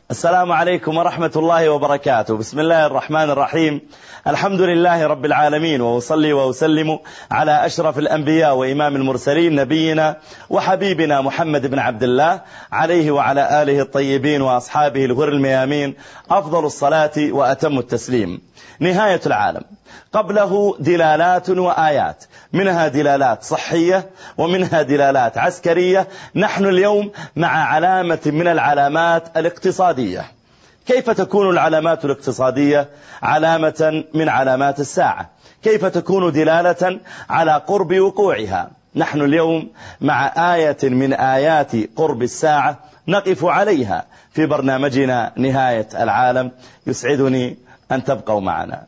السلام عليكم ورحمة الله وبركاته. بسم الله الرحمن الرحيم. الحمد لله رب العالمين، وأصلي وأسلم على أشرف الأنبياء وإمام المرسلين نبينا وحبيبنا محمد بن عبد الله عليه وعلى آله الطيبين وأصحابه الغر الميامين أفضل الصلاة وأتم التسليم. نهاية العالم قبله دلالات وآيات، منها دلالات صحية ومنها دلالات عسكرية. نحن اليوم مع علامة من العلامات الاقتصادية. كيف تكون العلامات الاقتصادية علامة من علامات الساعة؟ كيف تكون دلالة على قرب وقوعها؟ نحن اليوم مع آية من آيات قرب الساعة نقف عليها في برنامجنا نهاية العالم. يسعدني أن تبقوا معنا.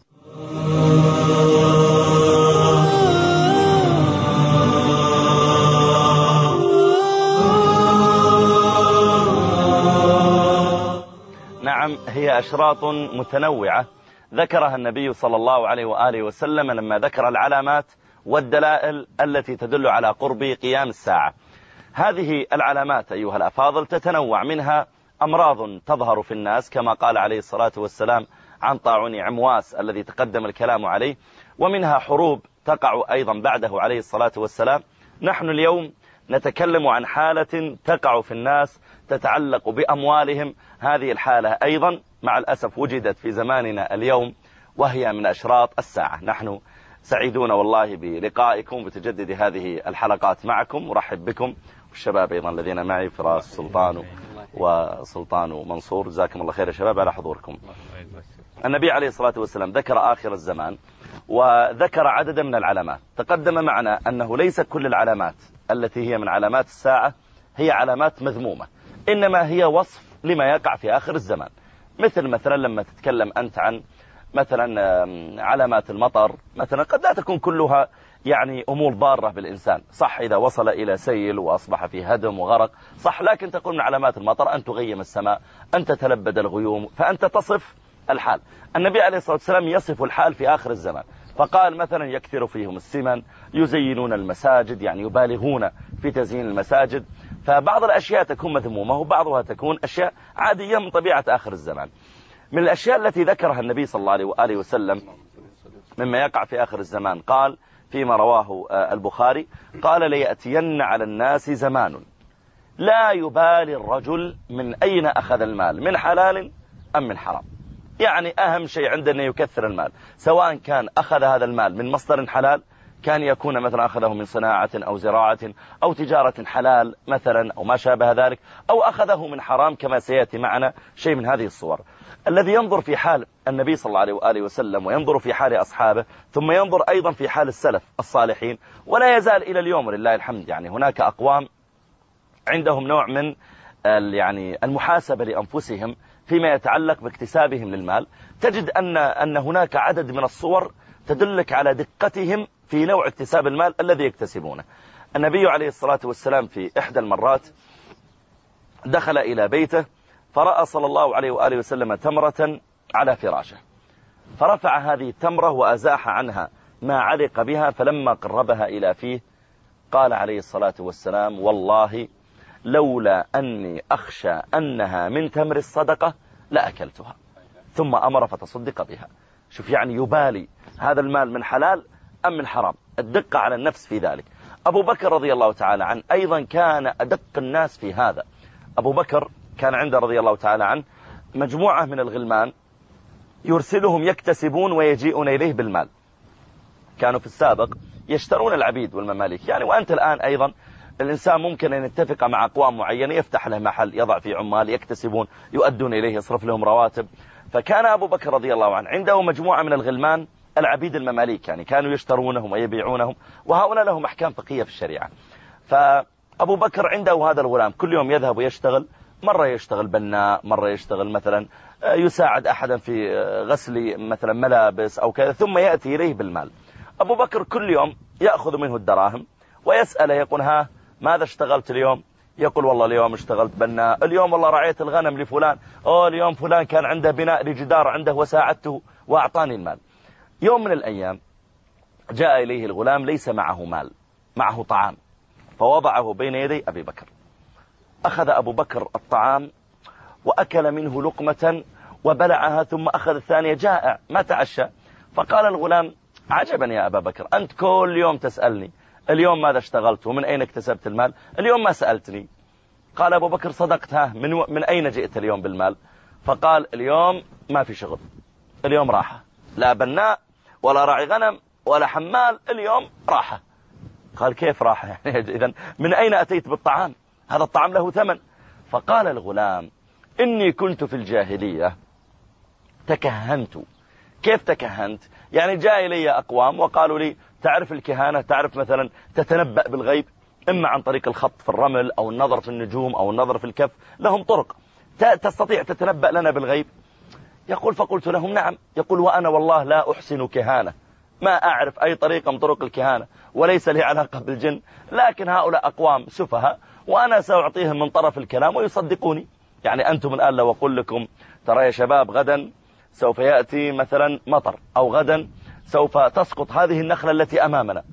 نعم، هي أشراط متنوعة ذكرها النبي صلى الله عليه وآله وسلم لما ذكر العلامات والدلائل التي تدل على قرب قيام الساعة. هذه العلامات أيها الأفاضل تتنوع، منها أمراض تظهر في الناس كما قال عليه الصلاة والسلام عن طاعون عمواس الذي تقدم الكلام عليه، ومنها حروب تقع أيضا بعده عليه الصلاة والسلام. نحن اليوم نتكلم عن حالة تقع في الناس تتعلق بأموالهم. هذه الحالة أيضا مع الأسف وجدت في زماننا اليوم، وهي من أشراط الساعة. نحن سعيدون والله بلقائكم بتجدد هذه الحلقات معكم. مرحب بكم والشباب أيضا الذين معي، فراس سلطان وسلطان منصور. جزاكم الله خير يا شباب على حضوركم. النبي عليه الصلاة والسلام ذكر آخر الزمان وذكر عددا من العلامات. تقدم معنا أنه ليس كل العلامات التي هي من علامات الساعة هي علامات مذمومة، إنما هي وصف لما يقع في آخر الزمان. مثلا لما تتكلم أنت عن مثلا علامات المطر، مثلا قد لا تكون كلها يعني أمور ضارة بالإنسان، صح، إذا وصل إلى سيل وأصبح فيه هدم وغرق، صح، لكن تقول من علامات المطر أن تغيم السماء، أن تتلبد الغيوم، فأنت تصف الحال. النبي عليه الصلاة والسلام يصف الحال في آخر الزمان، فقال مثلا يكثر فيهم السمن، يزينون المساجد، يعني يبالغون في تزيين المساجد. فبعض الأشياء تكون مذمومة وبعضها تكون أشياء عادية من طبيعة آخر الزمان. من الأشياء التي ذكرها النبي صلى الله عليه وآله وسلم مما يقع في آخر الزمان، قال فيما رواه البخاري، قال ليأتين على الناس زمان لا يبالي الرجل من أين أخذ المال، من حلال أم من حرام. يعني أهم شيء عندنا يكثر المال، سواء كان أخذ هذا المال من مصدر حلال، كان يكون مثلا أخذه من صناعة أو زراعة أو تجارة حلال مثلا أو ما شابه ذلك، أو أخذه من حرام كما سيأتي معنا شيء من هذه الصور. الذي ينظر في حال النبي صلى الله عليه وآله وسلم وينظر في حال أصحابه ثم ينظر أيضا في حال السلف الصالحين، ولا يزال إلى اليوم لله الحمد يعني هناك أقوام عندهم نوع من يعني المحاسبة لأنفسهم فيما يتعلق باكتسابهم للمال. تجد أن هناك عدد من الصور تدلك على دقتهم في نوع اكتساب المال الذي يكتسبونه. النبي عليه الصلاة والسلام في إحدى المرات دخل إلى بيته فرأى صلى الله عليه وآله وسلم تمرة على فراشه، فرفع هذه التمرة وأزاح عنها ما علق بها، فلما قربها إلى فيه قال عليه الصلاة والسلام والله لولا أني أخشى أنها من تمر الصدقة لأكلتها، ثم أمر فتصدق بها. شوف يعني يبالي هذا المال من حلال أم من حرام، الدقة على النفس في ذلك. أبو بكر رضي الله تعالى عنه أيضا كان أدق الناس في هذا. أبو بكر كان عنده رضي الله تعالى عنه مجموعة من الغلمان يرسلهم يكتسبون ويجيئون إليه بالمال. كانوا في السابق يشترون العبيد والمماليك، يعني وأنت الآن أيضا الإنسان ممكن أن يتفق مع أقوام معينة يفتح له محل يضع فيه عمال يكتسبون يؤدون إليه يصرف لهم رواتب. فكان أبو بكر رضي الله عنه عنده مجموعة من الغلمان العبيد المماليك، يعني كانوا يشترونهم ويبيعونهم، وهؤلاء لهم أحكام فقهية في الشريعة. فأبو بكر عنده هذا الغلام كل يوم يذهب ويشتغل، مرة يشتغل بناء، مرة يشتغل مثلا يساعد أحدا في غسل مثلا ملابس أو كذا، ثم يأتي إليه بالمال. أبو بكر كل يوم يأخذ منه الدراهم ويسأله يقول ها ماذا اشتغلت اليوم؟ يقول والله اليوم اشتغلت بناء، اليوم والله رعيت الغنم لفلان، اليوم فلان كان عنده بناء لجدار عنده وساعدته وأعطاني المال. يوم من الأيام جاء إليه الغلام ليس معه مال، معه طعام، فوضعه بين يدي أبي بكر. أخذ أبو بكر الطعام وأكل منه لقمة وبلعها ثم أخذ الثانية جائع ما تعشى. فقال الغلام: عجبا يا أبا بكر، أنت كل يوم تسألني اليوم ماذا اشتغلت ومن أين اكتسبت المال، اليوم ما سألتني. قال أبو بكر: صدقت، من أين جئت اليوم بالمال؟ فقال: اليوم ما في شغل، اليوم راحة، لا بناء ولا راعي غنم ولا حمال، اليوم راحة. قال: كيف راحة يعني؟ إذن من أين أتيت بالطعام؟ هذا الطعام له ثمن. فقال الغلام: إني كنت في الجاهلية تكهنت. كيف تكهنت؟ يعني جاء إلي أقوام وقالوا لي: تعرف الكهانة، تعرف مثلا تتنبأ بالغيب، إما عن طريق الخط في الرمل أو النظر في النجوم أو النظر في الكف، لهم طرق تستطيع تتنبأ لنا بالغيب. يقول: فقلت لهم: نعم. يقول: وأنا والله لا أحسن كهانة، ما أعرف أي طريقة من طرق الكهانة وليس لي علاقة بالجن، لكن هؤلاء أقوام سفهاء وأنا سأعطيهم من طرف الكلام ويصدقوني. يعني أنتم الآن لو أقول لكم: ترى يا شباب غدا سوف يأتي مثلا مطر، أو غدا سوف تسقط هذه النخلة التي أمامنا،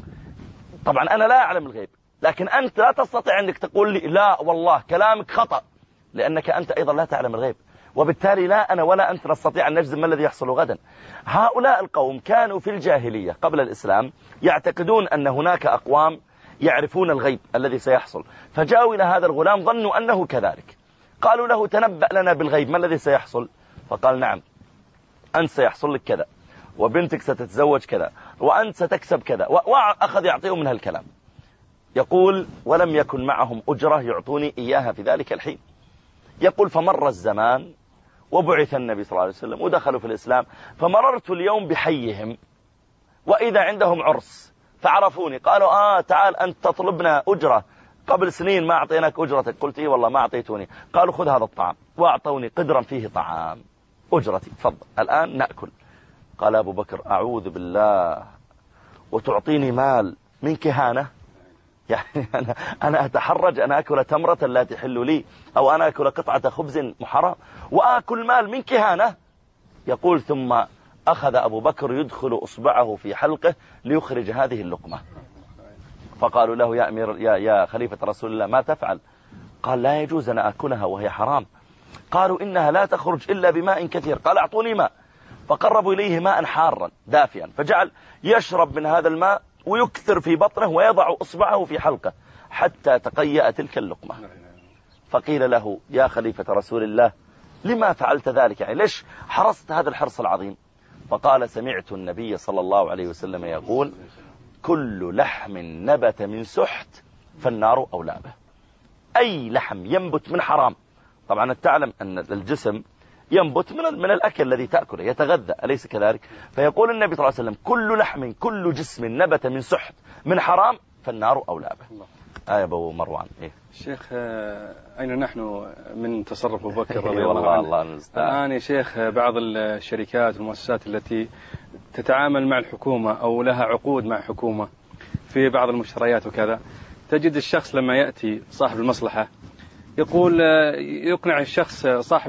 طبعا أنا لا أعلم الغيب، لكن أنت لا تستطيع أنك تقول لي: لا والله كلامك خطأ، لأنك أنت أيضا لا تعلم الغيب، وبالتالي لا أنا ولا أنت نستطيع أن نجزم ما الذي يحصل غدا. هؤلاء القوم كانوا في الجاهلية قبل الإسلام يعتقدون أن هناك أقوام يعرفون الغيب الذي سيحصل، فجاءوا إلى هذا الغلام ظنوا أنه كذلك، قالوا له: تنبأ لنا بالغيب، ما الذي سيحصل؟ فقال: نعم، أنت سيحصل لك كذا، وبنتك ستتزوج كذا، وأنت ستكسب كذا، وأخذ يعطيهم من هالكلام. يقول: ولم يكن معهم أجرة يعطوني إياها في ذلك الحين. يقول: فمر الزمان وبعث النبي صلى الله عليه وسلم ودخلوا في الإسلام، فمررت اليوم بحيهم وإذا عندهم عرس فعرفوني، قالوا: تعال أنت تطلبنا أجرة، قبل سنين ما أعطيناك أجرتك. قلت: إيه والله ما أعطيتوني. قالوا: خذ هذا الطعام، وأعطوني قدرا فيه طعام، أجرتي، تفضل الآن نأكل. قال أبو بكر: أعوذ بالله، وتعطيني مال من كهانة؟ يعني أنا أتحرج أن أكل تمرة لا تحل لي، أو أنا أكل قطعة خبز محرم وأكل مال من كهانة؟ يقول: ثم أخذ أبو بكر يدخل أصبعه في حلقه ليخرج هذه اللقمة. فقالوا له: يا أمير يا خليفة رسول الله ما تفعل؟ قال: لا يجوز أن أكلها وهي حرام. قالوا: إنها لا تخرج إلا بماء كثير. قال: أعطوني ماء. فقربوا إليه ماء حارا دافيا، فجعل يشرب من هذا الماء ويكثر في بطنه ويضع أصبعه في حلقه حتى تقيأ تلك اللقمة. فقيل له: يا خليفة رسول الله لما فعلت ذلك؟ يعني ليش حرصت هذا الحرص العظيم؟ فقال: سمعت النبي صلى الله عليه وسلم يقول: كل لحم نبت من سحت فالنار أولى به. أي لحم ينبت من حرام، طبعا تعلم أن الجسم ينبت من الأكل الذي تأكله، يتغذى، أليس كذلك؟ فيقول النبي صلى الله عليه وسلم: كل لحم كل جسم نبت من سحت من حرام فالنار أولى به. يا أبو مروان. إيه شيخ، أين نحن من تصرف أبو بكر رضي الله عنه؟ الآن يا شيخ بعض الشركات والمؤسسات التي تتعامل مع الحكومة أو لها عقود مع حكومة في بعض المشتريات وكذا، تجد الشخص لما يأتي صاحب المصلحة يقول يقنع الشخص صاحب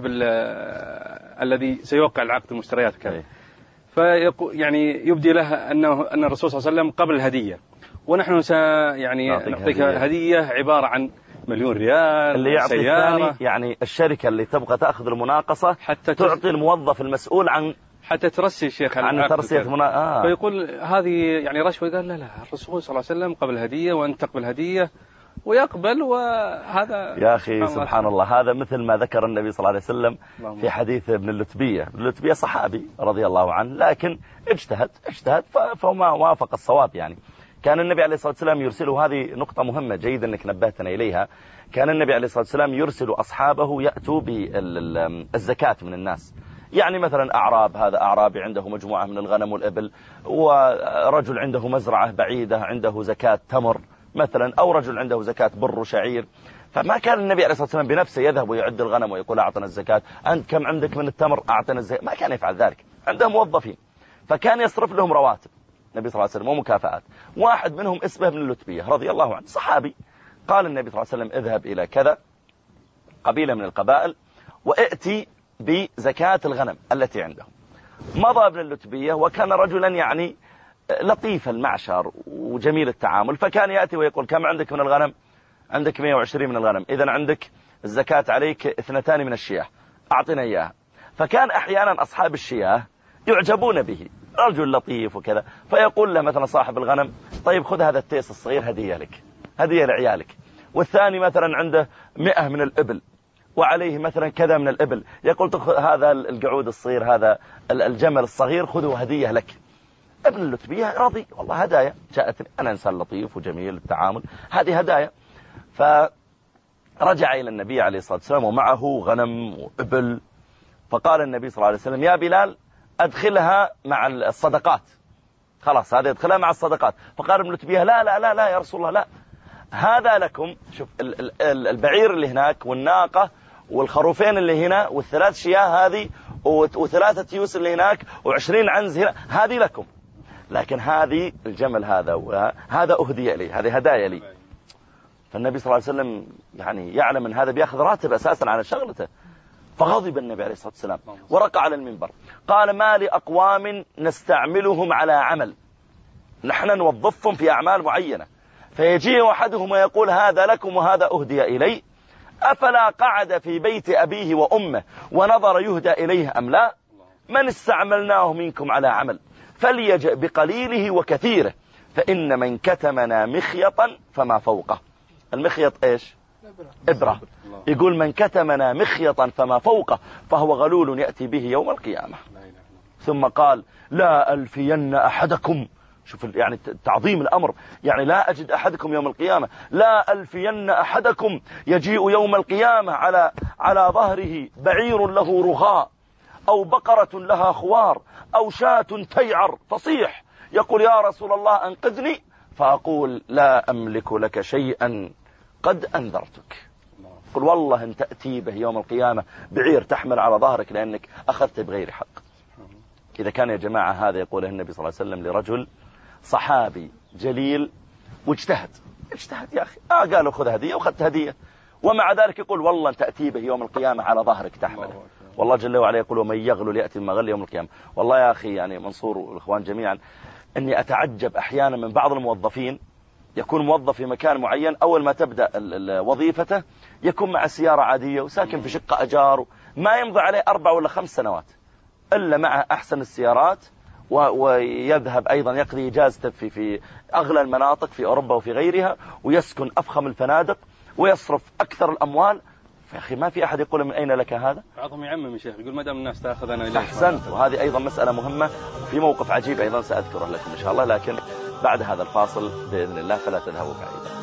الذي سيوقع العقد المشتريات وكذا، فيقول يعني يبدي له أن الرسول صلى الله عليه وسلم قبل الهدية، ونحن نعطيك هدية عبارة عن مليون ريال اللي يعطي الثاني، يعني الشركة اللي تبغى تأخذ تعطي الموظف المسؤول عن حتى ترسي الشيخ عن ترسية فيقول هذه يعني رشوة. قال: لا الرسول صلى الله عليه وسلم قبل هدية وأنت تقبل هدية، ويقبل. وهذا يا أخي سبحان الله، هذا مثل ما ذكر النبي صلى الله عليه وسلم في حديث ابن اللتبية صحابي رضي الله عنه، لكن اجتهد فما وافق الصواب. يعني كان النبي عليه الصلاة والسلام يرسله، هذه نقطة مهمة جيد أنك نبهتنا إليها، كان النبي عليه الصلاة والسلام يرسل أصحابه يأتوا بالزكاة من الناس. يعني مثلا أعراب، هذا أعرابي عنده مجموعة من الغنم والإبل، ورجل عنده مزرعة بعيدة عنده زكاة تمر مثلا، أو رجل عنده زكاة بر وشعير. فما كان النبي عليه الصلاة والسلام بنفسه يذهب ويعد الغنم ويقول: أعطنا الزكاة، أنت كم عندك من التمر؟ أعطنا الزكاة. ما كان يفعل ذلك، عنده موظفين، فكان يصرف لهم رواتب النبي صلى الله عليه وسلم ومكافآت. واحد منهم اسمه ابن اللتبية رضي الله عنه، صحابي. قال النبي صلى الله عليه وسلم: اذهب إلى كذا قبيلة من القبائل وائتي بزكاة الغنم التي عندهم. مضى ابن اللتبية، وكان رجلا يعني لطيف المعشر وجميل التعامل، فكان يأتي ويقول: كم عندك من الغنم؟ عندك 120 من الغنم، إذن عندك الزكاة عليك 2 من الشياه، أعطنا إياها. فكان أحيانا أصحاب الشياه يعجبون به، رجل لطيف وكذا، فيقول له مثلا صاحب الغنم طيب خذ هذا التيس الصغير هدية لك، هدية لعيالك. والثاني مثلا عنده 100 من الإبل وعليه مثلا كذا من الإبل، يقول هذا القعود الصغير، هذا الجمل الصغير خذه هدية لك. ابن اللتبية راضي، والله هدايا جاءتني، أنا إنسان لطيف وجميل التعامل، هذه هدايا. فرجع إلى النبي عليه الصلاة والسلام ومعه غنم وإبل، فقال النبي صلى الله عليه وسلم يا بلال أدخلها مع الصدقات، خلاص هذا يدخلها مع الصدقات. فقال ابن اللتبية لا لا لا لا يا رسول الله، لا، هذا لكم. شوف البعير اللي هناك والناقة والخروفين اللي هنا وال3 شياه هذه و3 تيوس اللي هناك و20 عنز هنا، هذه لكم، لكن هذه الجمل هذا أهدي لي، هذه هدايا لي. فالنبي صلى الله عليه وسلم يعني يعلم أن هذا بيأخذ راتب أساسا على شغلته، فغضب النبي عليه الصلاة والسلام ورقع على المنبر قال ما لأقوام نستعملهم على عمل، نحن نوظفهم في أعمال معينة، فيجيء أحدهم ويقول هذا لكم وهذا أهدي إلي، أفلا قعد في بيت أبيه وأمه ونظر يهدى إليه أم لا؟ من استعملناه منكم على عمل فليجئ بقليله وكثيره، فإن من كتمنا مخيطا فما فوقه. المخيط إيش؟ إبرة. يقول من كتمنا مخيطا فما فوقه فهو غلول يأتي به يوم القيامة. ثم قال لا ألفين أحدكم، شوف يعني تعظيم الأمر، يعني لا أجد أحدكم يوم القيامة، لا ألفين أحدكم يجيء يوم القيامة على ظهره بعير له رغاء أو بقرة لها خوار أو شاة تيعر فصيح، يقول يا رسول الله أنقذني، فأقول لا أملك لك شيئا قد أنذرتك. قل والله أن تأتي به يوم القيامة بعير تحمل على ظهرك لأنك أخذت بغير حق. إذا كان يا جماعة هذا يقوله النبي صلى الله عليه وسلم لرجل صحابي جليل واجتهد يا أخي، قالوا خذ هدية وخذت هدية، ومع ذلك يقول والله أن تأتي به يوم القيامة على ظهرك تحمله. والله جل وعلا يقول ومن يغل يأتي المغل يوم القيامة. والله يا أخي يعني منصور والإخوان جميعا أني أتعجب أحيانا من بعض الموظفين، يكون موظف في مكان معين، أول ما تبدأ وظيفته يكون مع سيارة عادية وساكن في شقة أجار، ما يمضي عليه 4 ولا 5 سنوات إلا مع أحسن السيارات، ويذهب أيضا يقضي إجازته في أغلى المناطق في أوروبا وفي غيرها، ويسكن أفخم الفنادق ويصرف أكثر الأموال. يا أخي ما في أحد يقول من أين لك هذا؟ بعضهم يعمم يا شيخ، يقول ما دام الناس تأخذ أنا إليه. أحسنت، وهذه أيضا مسألة مهمة، وفي موقف عجيب أيضا سأذكره لكم إن شاء الله، لكن بعد هذا الفاصل بإذن الله، فلا تذهبوا بعيدا.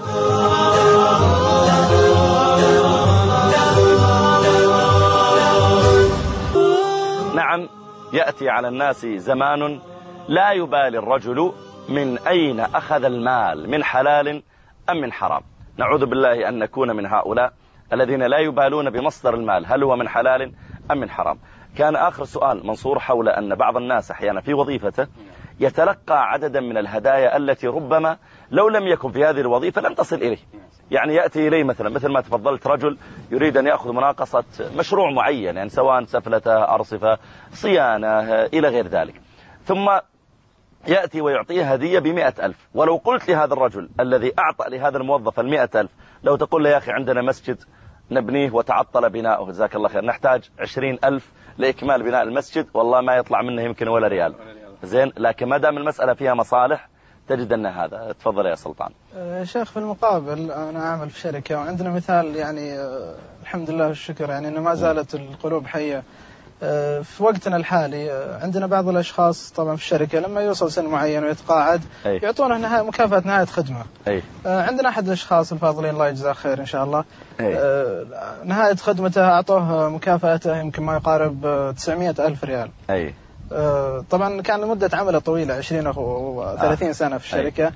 نعم، يأتي على الناس زمان لا يبالي الرجل من أين أخذ المال، من حلال أم من حرام. نعوذ بالله أن نكون من هؤلاء الذين لا يبالون بمصدر المال، هل هو من حلال أم من حرام. كان آخر سؤال منصور حول أن بعض الناس أحيانا في وظيفته يتلقى عددا من الهدايا التي ربما لو لم يكن في هذه الوظيفة لم تصل إليه. يعني يأتي إليه مثل ما تفضلت، رجل يريد أن يأخذ مناقصة مشروع معين، يعني سواء سفلة أرصفة صيانة إلى غير ذلك، ثم يأتي ويعطيه هدية ب100,000. ولو قلت لهذا الرجل الذي أعطى لهذا الموظف 100,000، لو تقول له يا أخي عندنا مسجد نبنيه وتعطل بناؤه جزاك الله خير، نحتاج 20,000 لإكمال بناء المسجد، والله ما يطلع منه يمكن ولا ريال. زين، لكن ما دام المسألة فيها مصالح تجد أن هذا. تفضل يا سلطان. شيخ في المقابل أنا أعمل في شركة، وعندنا مثال يعني الحمد لله والشكر، يعني أنه ما زالت القلوب حية. في وقتنا الحالي عندنا بعض الأشخاص طبعا في الشركة لما يوصل سن معين ويتقاعد يعطونه مكافأة نهاية خدمة. عندنا أحد الأشخاص الفاضلين الله يجزاه خير إن شاء الله، نهاية خدمته أعطوه مكافأته يمكن ما يقارب 900,000 ريال. طبعا كان مدة عمله طويلة 20 أو 30 سنة في الشركة،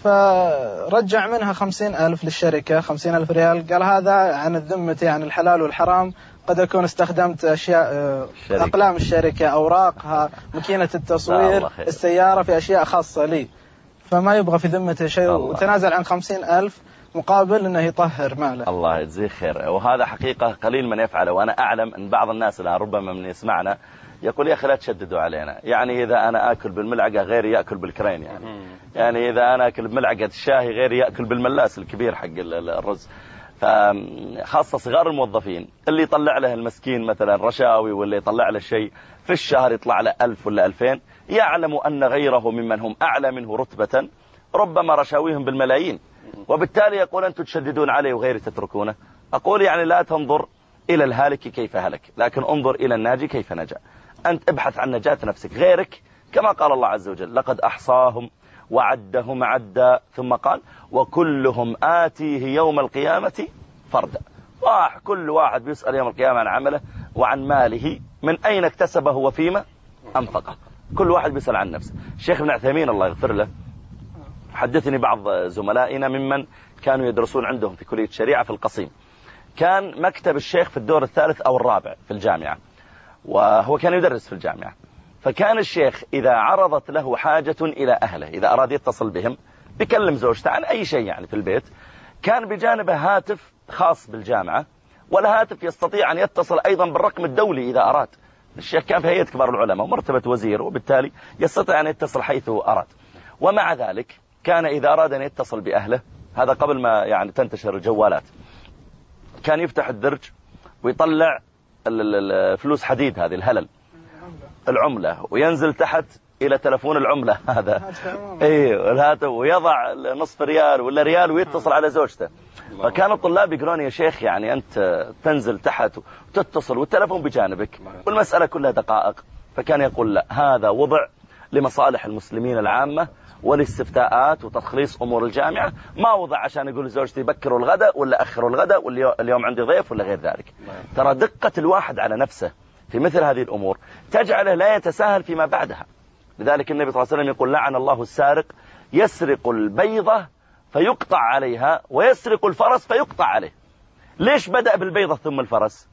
فرجع منها 50,000 للشركة، 50,000 ريال. قال هذا عن الذمة، عن الحلال والحرام، قد أكون استخدمت أشياء أقلام الشركة، أوراقها، ماكينة التصوير، السيارة، في أشياء خاصة لي، فما يبغى في ذمته شيء، وتنازل عن 50,000 مقابل أنه يطهر ماله. الله يجزيه خير. وهذا حقيقة قليل من يفعله، وأنا أعلم أن بعض الناس الآن ربما من يسمعنا يقول يا أخي لا تشددوا علينا، يعني إذا أنا أكل بالملعقة غيري يأكل بالكرين، يعني إذا أنا أكل بملعقة الشاهي غيري يأكل بالملاس الكبير حق الرز. فخاصة صغار الموظفين اللي يطلع له المسكين مثلا رشاوي، واللي يطلع له شيء في الشهر يطلع له 1000 ولا 2000، يعلم أن غيره ممن هم أعلى منه رتبة ربما رشاويهم بالملايين، وبالتالي يقول أنتم تشددون عليه وغيره تتركونه. أقول يعني لا تنظر إلى الهالك كيف هلك، لكن انظر إلى الناجي كيف نجا. أنت ابحث عن نجاة نفسك. غيرك كما قال الله عز وجل لقد أحصاهم وعدهم عدا، ثم قال وكلهم آتيه يوم القيامة فردا. كل واحد بيسأل يوم القيامة عن عمله وعن ماله من أين اكتسبه وفيما أنفقه. كل واحد بيسأل عن نفسه. الشيخ ابن عثيمين الله يغفر له حدثني بعض زملائنا ممن كانوا يدرسون عندهم في كلية الشريعة في القصيم، كان مكتب الشيخ في الدور الثالث أو الرابع في الجامعة، وهو كان يدرس في الجامعة. فكان الشيخ إذا عرضت له حاجة إلى أهله، إذا أراد يتصل بهم بيكلم زوجته عن أي شيء يعني في البيت، كان بجانبه هاتف خاص بالجامعة، والهاتف يستطيع أن يتصل أيضا بالرقم الدولي إذا أراد. الشيخ كان في هيئة كبار العلماء ومرتبة وزير، وبالتالي يستطيع أن يتصل حيث أراد. ومع ذلك كان إذا أراد أن يتصل بأهله، هذا قبل ما يعني تنتشر الجوالات، كان يفتح الدرج ويطلع الفلوس حديد هذه الهلل العملة، وينزل تحت إلى تلفون العملة هذا الهاتف، ويضع نصف ريال ولا ريال ويتصل على زوجته. فكان الطلاب يقولون يا شيخ يعني أنت تنزل تحت وتتصل والتلفون بجانبك والمسألة كلها دقائق. فكان يقول لا، هذا وضع لمصالح المسلمين العامة والاستفتاءات وتخليص أمور الجامعة، ما وضع عشان يقول زوجتي بكروا الغداء ولا أخروا الغداء واليوم عندي ضيف ولا غير ذلك. ترى دقة الواحد على نفسه في مثل هذه الأمور تجعله لا يتساهل فيما بعدها. لذلك النبي صلى الله عليه وسلم يقول لعن الله السارق يسرق البيضة فيقطع عليها ويسرق الفرس فيقطع عليه. ليش بدأ بالبيضة ثم الفرس؟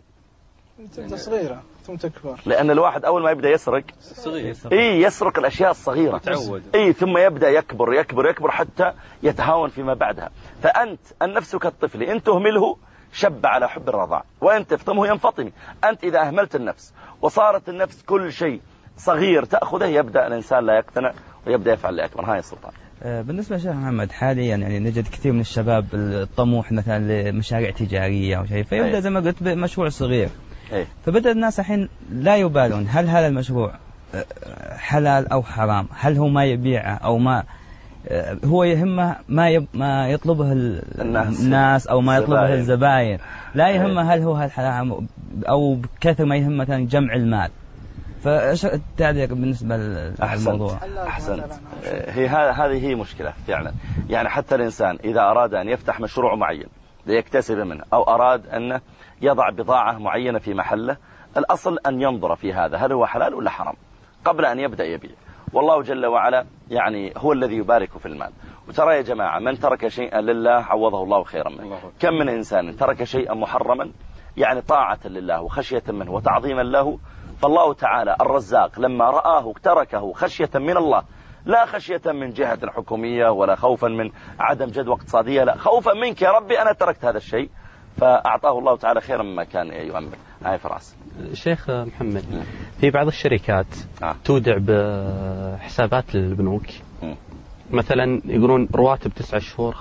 صغيرة ثم تكبر. لأن الواحد أول ما يبدأ يسرق يسرق الأشياء الصغيرة، ثم يبدأ يكبر يكبر يكبر حتى يتهاون فيما بعدها. فأنت النفس كالطفل إن تهمله شب على حب الرضاع، وإن تفطمه ينفطم. أنت إذا أهملت النفس وصارت النفس كل شيء صغير تأخذه، يبدأ الإنسان لا يقتنع ويبدأ يفعل لأكبر. هاي السلطان. بالنسبة لشيخ محمد حاليا يعني نجد كثير من الشباب الطموح مثلا لمشاريع تجارية أو شيء، فيبدأ زي ما قلت بمشروع صغير. فبدأ الناس الحين لا يبالون هل هذا المشروع حلال أو حرام، هل هو ما يبيعه أو ما هو يهمه ما يطلبه الناس أو ما يطلبه الزبائن، لا يهمه هل هو حلال أو بكثر ما يهم مثلا جمع المال. فايش التعليق بالنسبة للموضوع؟ أحسنت. هذه هي مشكلة فعلا. يعني حتى الإنسان إذا أراد أن يفتح مشروع معين ليكتسب منه، أو أراد أن يضع بضاعة معينة في محله، الأصل أن ينظر في هذا هل هو حلال ولا حرام قبل أن يبدأ يبيع. والله جل وعلا يعني هو الذي يبارك في المال. وترى يا جماعة من ترك شيئا لله عوضه الله خيرا منه. كم من إنسان ترك شيئا محرما يعني طاعة لله وخشية منه وتعظيما له، فالله تعالى الرزاق لما رآه تركه خشية من الله، لا خشية من جهة حكومية ولا خوفا من عدم جدوى اقتصادية، لا خوفا منك يا ربي أنا تركت هذا الشيء، فأعطاه الله تعالى خيرا مما كان يؤمل. هاي فراس. شيخ محمد، في بعض الشركات تودع بحسابات البنوك مثلا يقولون رواتب 9 شهور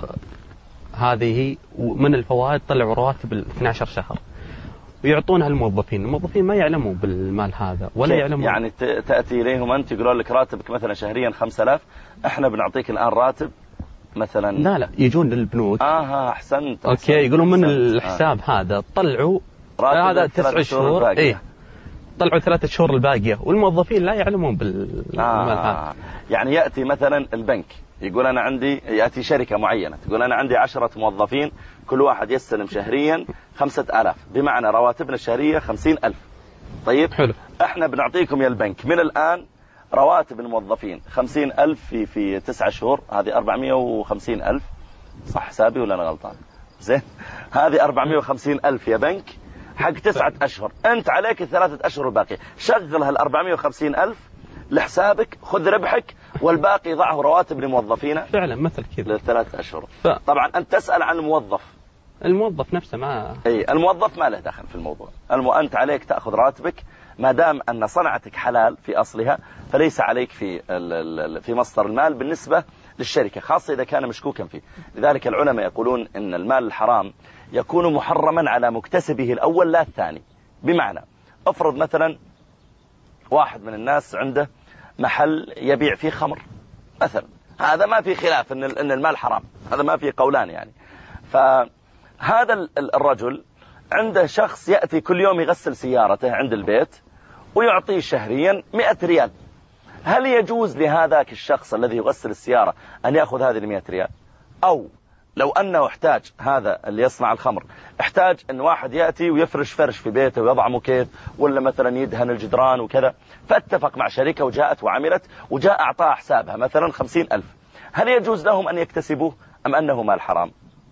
هذه ومن الفوائد طلعوا رواتب 12 شهر ويعطونها الموظفين ما يعلموا بالمال هذا ولا يعلموا. يعني تأتي إليهم أنت يقولون لك راتبك مثلا شهريا 5000، احنا بنعطيك الآن راتب مثلا. لا يجون للبنوك. أحسنت. أوكي يقولون من الحساب هذا طلعوا هذا 9 شهور طلعوا 3 شهور الباقية، والموظفين لا يعلمون بالمال هذا. يعني يأتي مثلا البنك يقول أنا عندي، يأتي شركة معينة تقول أنا عندي 10 موظفين كل واحد يستلم شهريا 5000، بمعنى رواتبنا الشهرية 50,000. طيب حلو. احنا بنعطيكم يا البنك من الآن رواتب الموظفين 50,000 في 9 شهور، هذه 450,000. صح حسابي ولا أنا غلطان؟ زين، هذه 450,000 يا بنك حق 9 أشهر، أنت عليك 3 أشهر الباقي، شغل هال 450,000 لحسابك، خذ ربحك والباقي ضعه رواتب لموظفينا. فعلا مثل كذا ل3 أشهر. طبعا أنت تسأل عن الموظف نفسه ما الموظف ما له دخل في الموضوع. أنت عليك تأخذ راتبك، ما دام أن صنعتك حلال في أصلها فليس عليك في مصدر المال بالنسبة للشركة، خاصة إذا كان مشكوكا فيه. لذلك العلماء يقولون إن المال الحرام يكون محرما على مكتسبه الأول لا الثاني. بمعنى أفرض مثلا واحد من الناس عنده محل يبيع فيه خمر مثلا، هذا ما في خلاف إن المال حرام، هذا ما في قولان يعني. فهذا الرجل عنده شخص يأتي كل يوم يغسل سيارته عند البيت ويعطيه شهريا 100 ريال. هل يجوز لهذاك الشخص الذي يغسل السيارة أن يأخذ هذه 100 ريال؟ أو لو أنه احتاج، هذا اللي يصنع الخمر احتاج أن واحد يأتي ويفرش فرش في بيته ويضع موكيت ولا مثلا يدهن الجدران وكذا، فاتفق مع شركة وجاءت وعملت وجاء أعطاها حسابها مثلا 50,000، هل يجوز لهم أن يكتسبوه أم أنه مال حرام؟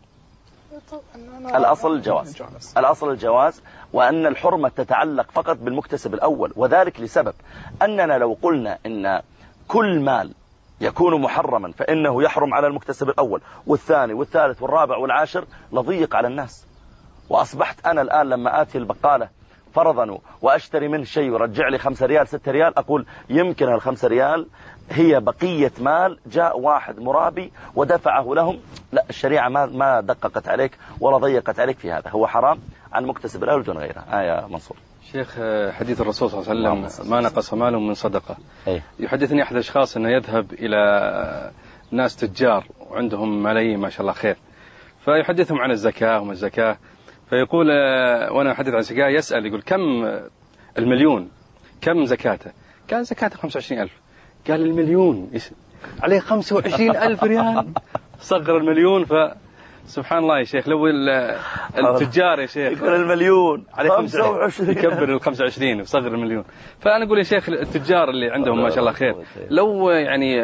الأصل الجواز، الأصل الجواز، وأن الحرمة تتعلق فقط بالمكتسب الأول، وذلك لسبب أننا لو قلنا إن كل مال يكون محرما فإنه يحرم على المكتسب الأول والثاني والثالث والرابع والعاشر لضيق على الناس. وأصبحت أنا الآن لما آتي البقالة فرضا وأشتري منه شيء ورجع لي 5 ريال 6 ريال، أقول يمكن ال5 ريال هي بقية مال جاء واحد مرابي ودفعه لهم. لا، الشريعة ما دققت عليك ولا ضيقت عليك في هذا، هو حرام عن مكتسب الأول دون غيره. يا منصور. شيخ، حديث الرسول صلى الله عليه وسلم ما نقص مال من صدقة. يحدثني أحد الأشخاص أنه يذهب إلى ناس تجار وعندهم ملايين ما شاء الله خير، فيحدثهم عن الزكاة وما الزكاة، فيقول وأنا أحدث عن الزكاة يسأل يقول كم المليون كم زكاته؟ قال زكاته 25,000. قال المليون عليه 25,000 ريال، صغر المليون. سبحان الله يا شيخ، لو التجار يا شيخ يقول المليون عليه 25 يكبر 25 وصغر المليون. فأنا أقول يا شيخ التجار اللي عندهم ما شاء الله خير لو يعني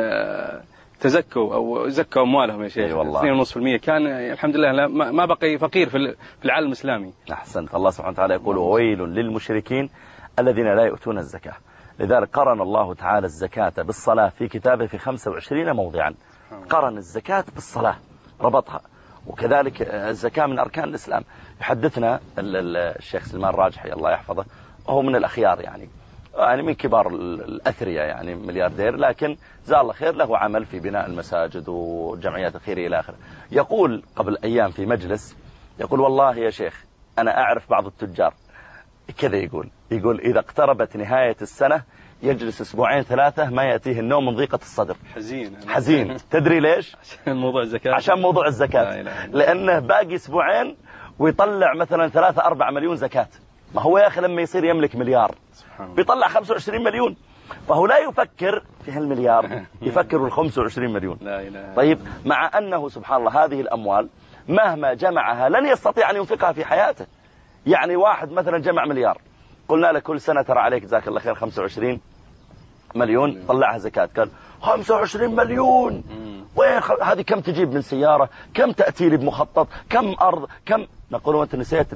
تزكوا أو زكوا أموالهم يا شيخ 2.5% كان الحمد لله ما بقي فقير في العالم الإسلامي. أحسنت. الله سبحانه وتعالى يقول وويل للمشركين الذين لا يؤتون الزكاة. لذلك قرن الله تعالى الزكاة بالصلاة في كتابه في 25 موضعا، قرن الزكاة بالصلاة ربطها، وكذلك الزكاة من أركان الإسلام. يحدثنا الشيخ سلمان راجحي الله يحفظه، وهو من الأخيار يعني من كبار الأثرياء يعني ملياردير، لكن جزاه الله خير له عمل في بناء المساجد وجمعيات الخيرية إلى آخره. يقول قبل أيام في مجلس، يقول والله يا شيخ أنا أعرف بعض التجار كذا، يقول إذا اقتربت نهاية السنة يجلس 2 3 ما يأتيه النوم من ضيقة الصدر، حزين. تدري ليش؟ عشان موضوع الزكاة، لأنه باقي 2 ويطلع مثلا 3-4 مليون زكاة. ما هو يا أخي لما يصير يملك مليار بيطلع 25 مليون، فهو لا يفكر في هالمليار، يفكر في 25 مليون. طيب مع أنه سبحان الله هذه الأموال مهما جمعها لن يستطيع أن ينفقها في حياته. يعني واحد مثلا جمع مليار، قلنا له كل سنة ترى عليك جزاك الله خير 25 مليون طلعها زكاة، قال 25 مليون وين هذه؟ كم تجيب من سيارة؟ كم تأتي لي بمخطط؟ كم أرض؟ كم؟ نقول وانت نسيت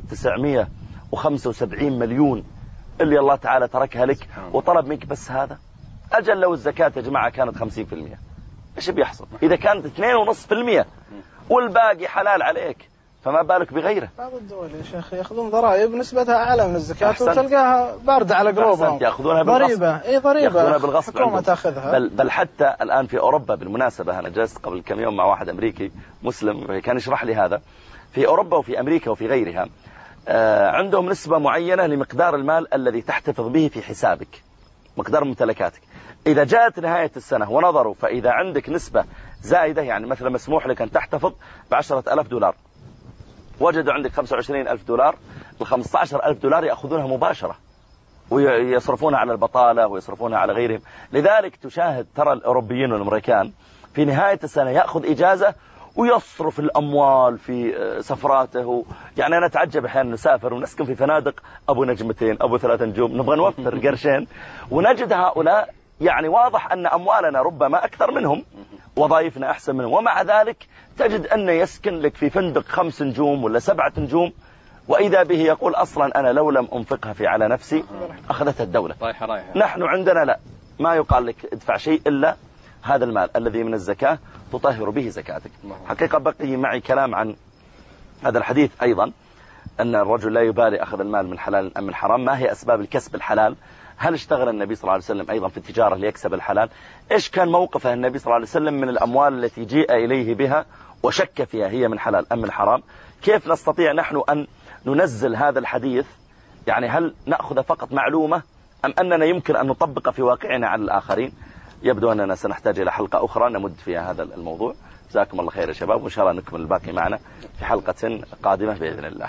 975 مليون اللي الله تعالى تركها لك وطلب منك بس هذا. أجل لو الزكاة يا جماعة كانت 50%، إيش بيحصل؟ إذا كانت 2.5% والباقي حلال عليك، فما بالك بغيره. بعض الدول يا شيخ يأخذون ضرائب نسبتها أعلى من الزكاة وتلقاها باردة على قلوبهم، يأخذونها بالغصب. ضريبة بالغصب الحكومة تأخذها. بل حتى الآن في أوروبا بالمناسبة، أنا جلست قبل كم يوم مع واحد أمريكي مسلم كان يشرح لي هذا، في أوروبا وفي أمريكا وفي غيرها عندهم نسبة معينة لمقدار المال الذي تحتفظ به في حسابك، مقدار ممتلكاتك. إذا جاءت نهاية السنة ونظروا فإذا عندك نسبة زائدة، يعني مثلا مسموح لك أن تحتفظ ب$10,000، وجدوا عندك $25,000، $15,000 يأخذونها مباشرة ويصرفونها على البطالة ويصرفونها على غيرهم. لذلك تشاهد ترى الأوروبيين والأمريكان في نهاية السنة يأخذ إجازة ويصرف الأموال في سفراته. يعني أنا أتعجب أحيانا نسافر ونسكن في فنادق أبو 2 نجمة أبو 3 نجوم، نبغى نوفر قرشين، ونجد هؤلاء يعني واضح أن أموالنا ربما أكثر منهم، وظائفنا أحسن منهم، ومع ذلك تجد أنه يسكن لك في فندق 5 نجوم ولا 7 نجوم، وإذا به يقول أصلا أنا لو لم أنفقها على نفسي أخذتها الدولة. نحن عندنا لا، ما يقال لك ادفع شيء إلا هذا المال الذي من الزكاة تطهر به زكاتك. حقيقة بقي معي كلام عن هذا الحديث أيضا، أن الرجل لا يبالي أخذ المال من حلال أم من حرام، ما هي أسباب الكسب الحلال. هل اشتغل النبي صلى الله عليه وسلم أيضا في التجارة ليكسب الحلال؟ إيش كان موقفه النبي صلى الله عليه وسلم من الأموال التي جيء إليه بها وشك فيها هي من حلال أم من حرام؟ كيف نستطيع نحن أن ننزل هذا الحديث؟ يعني هل نأخذ فقط معلومة أم أننا يمكن أن نطبق في واقعنا على الآخرين؟ يبدو أننا سنحتاج إلى حلقة أخرى نمد فيها هذا الموضوع. جزاكم الله خير يا شباب، وإن شاء الله نكمل الباقي معنا في حلقة قادمة بإذن الله.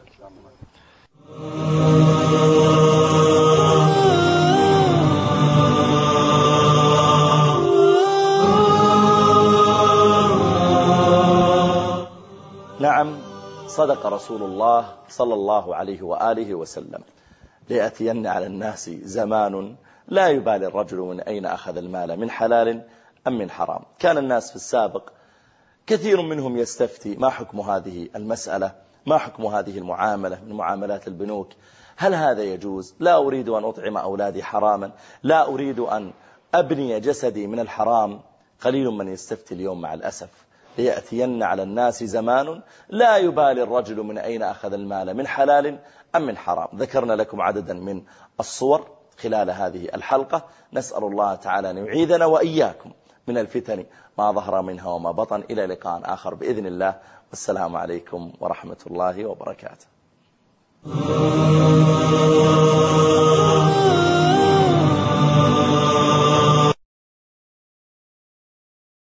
نعم، صدق رسول الله صلى الله عليه وآله وسلم: ليأتين على الناس زمان لا يبالي الرجل من أين أخذ المال، من حلال أم من حرام. كان الناس في السابق كثير منهم يستفتي: ما حكم هذه المسألة؟ ما حكم هذه المعاملة من معاملات البنوك؟ هل هذا يجوز؟ لا أريد أن أطعم أولادي حراما، لا أريد أن أبني جسدي من الحرام. قليل من يستفتي اليوم مع الأسف. ليأتين على الناس زمان لا يبالي الرجل من أين أخذ المال، من حلال أم من حرام. ذكرنا لكم عددا من الصور خلال هذه الحلقة. نسأل الله تعالى أن يعيذنا وإياكم من الفتن ما ظهر منها وما بطن. إلى لقاء آخر بإذن الله، والسلام عليكم ورحمة الله وبركاته.